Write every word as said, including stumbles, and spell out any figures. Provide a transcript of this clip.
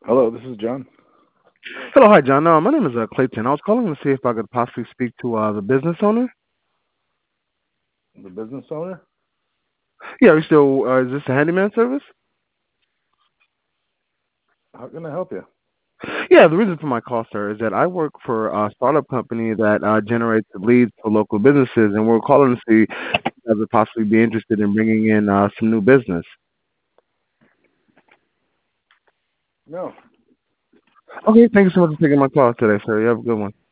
Hello, this is John. Hello, hi, John. Uh, my name is uh, Clayton. I was calling to see if I could possibly speak to uh, the business owner. The business owner. Yeah, are you still, uh, is this a handyman service? How can I help you? Yeah, the reason for my call, sir, is that I work for a startup company that uh, generates leads for local businesses, and we're calling to see if you guys would possibly be interested in bringing in uh, some new business. No. Okay, thank you so much for taking my call today, sir. You have a good one.